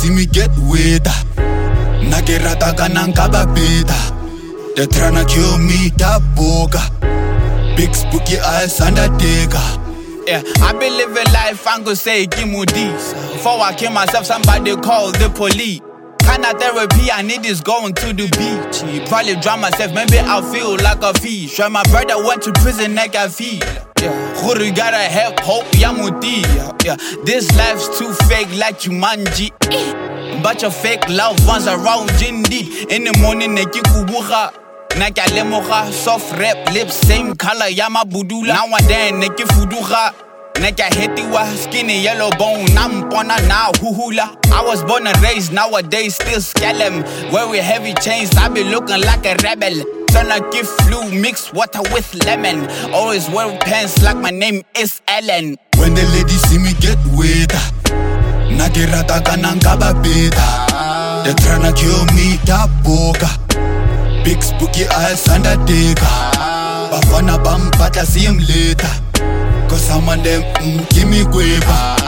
see me get wetter. Nagerata kanankaba beta. They tryna kill me, that boga. Big spooky eyes undertaker. Yeah, I been living life, I'm gonna say give me this. Before I kill myself, somebody call the police. Kinda therapy, I need is going to the beach. Probably drown myself, maybe I'll feel like a fish. When my brother went to prison, I got feel. Yeah, you gotta help, hope, yamuti. Yeah, this life's too fake like Jumanji. But your fake loved ones around indeed. In the morning, they kikubuha. Naka lemoha, soft rap, lips, same color, yama budula. Nowadays, neke fuduha. Naka hetiwa, skinny yellow bone, nampona now huhula. I was born and raised, nowadays still scallem. Wearing heavy chains, I be looking like a rebel. Son I give flu, mixed water with lemon. Always wearing pants like my name is Ellen. When the ladies see me get wetter, Nagerata kanankaba beta. They tryna kill me, that boga. Big spooky eyes undertaker. Bafana bampata see him later. Cause some of them give me quiver.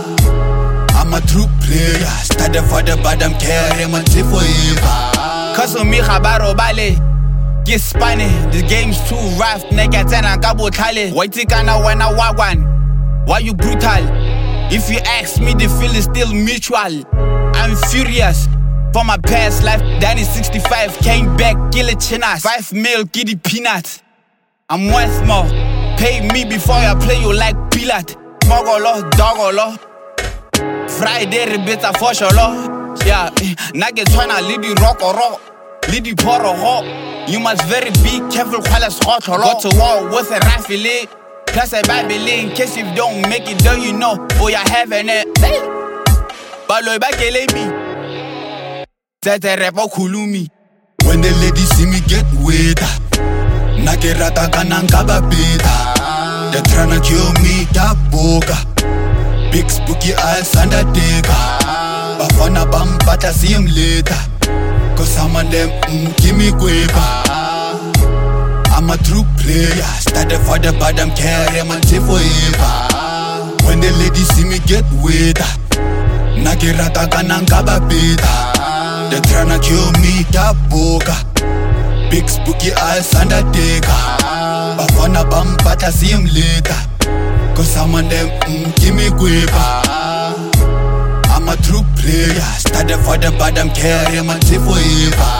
I'm a true player. Started for the bottom, carry my tea forever. Cause of me khabaro bale. Get spiny, the game's too rough. Nigga tena kabo tale. Waitikana when I walk one. Why you brutal? If you ask me, the feeling still mutual. I'm furious. For my past life, Danny 65 came back, kill a chinas. 5 mil, giddy peanuts. I'm worth more. Pay me before I play you like Pilat. Mogolo, dogolo. Friday, rebeta for sholo. Yeah, nugget tryna lead the rock or rock. Lead the poro hop. You must very be careful while it's hot. Go to war with a rifle. Plus a Bible in case you don't make it, though you know. Oh, you're having it. Baloy bakelebi. When the ladies see me get wetter, Nagerata kanankaba beta. They tryna kill me, that boga. Big spooky eyes undertaker. Bafana bampata see him later. Cause some of them give me quiver. I'm a true player. Started for the bottom, carry my tea forever. When the ladies see me get wetter, Nagerata kanankaba beta. They tryna kill me, that boga. Big spooky eyes undertaker. Bafana bampata see him later. Cause some of them give me quiver. I'm a true player. Started for the bottom, carry my tea forever.